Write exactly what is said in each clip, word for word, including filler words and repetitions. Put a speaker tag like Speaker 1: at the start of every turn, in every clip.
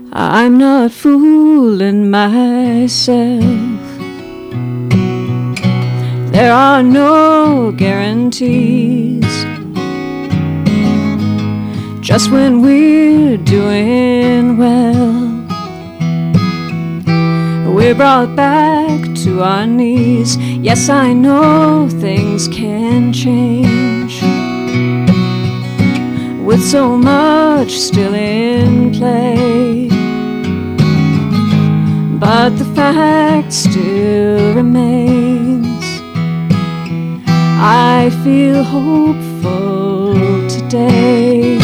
Speaker 1: I'm not fooling myself. There are no guarantees. Just when we're doing well, we're brought back to our knees. Yes, I know things can change, with so much still in play, but the fact still remains. I feel hopeful today.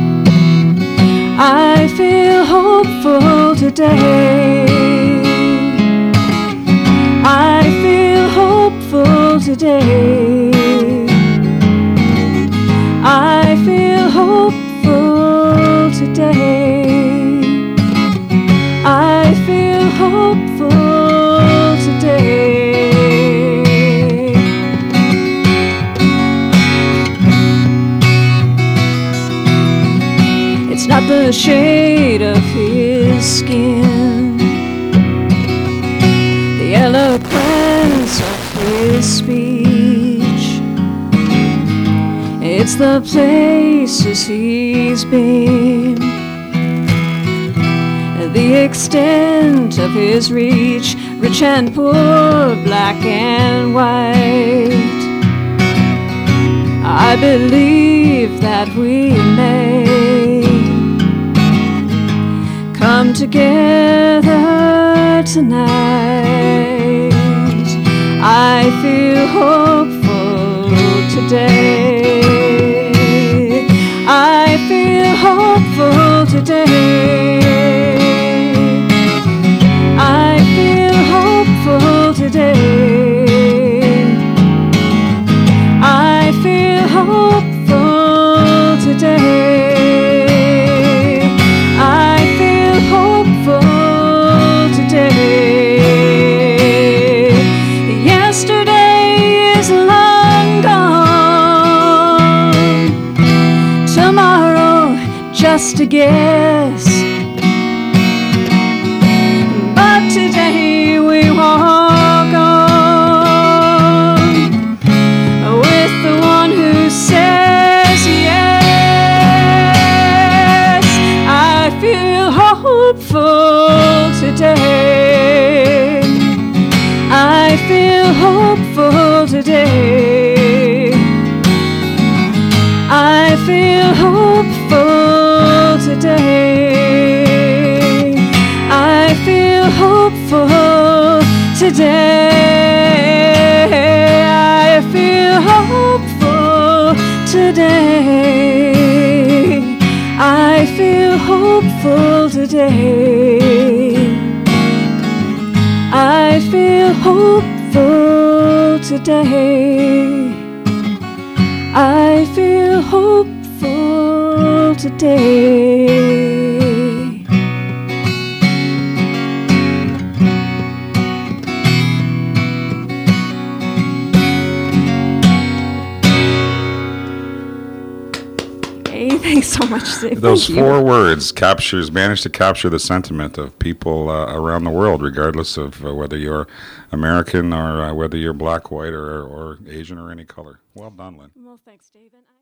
Speaker 1: I feel hopeful today. I feel hopeful today. I feel hopeful today. I feel hopeful today. It's not the shade of his skin, the eloquence of his speech. It's the places he's been, the extent of his reach, rich and poor, black and white. I believe that we may come together tonight. I feel hopeful today. I feel hopeful today. I feel hopeful today. I feel hopeful today. I feel hopeful today. Yesterday is long gone. Tomorrow just a guess. But today we walk on with the one who says yes. I feel hopeful today. I feel hopeful today. I feel hopeful today. I feel hopeful today. I feel hopeful today. I feel hopeful today. I feel hopeful today. I feel hopeful today. Hey, thanks so much, Steve.
Speaker 2: Those
Speaker 1: Thank
Speaker 2: four
Speaker 1: you.
Speaker 2: words captures managed to capture the sentiment of people uh, around the world, regardless of uh, whether you're American or uh, whether you're black, white, or, or Asian or any color. Well done, Lynn.
Speaker 1: Well, thanks, David.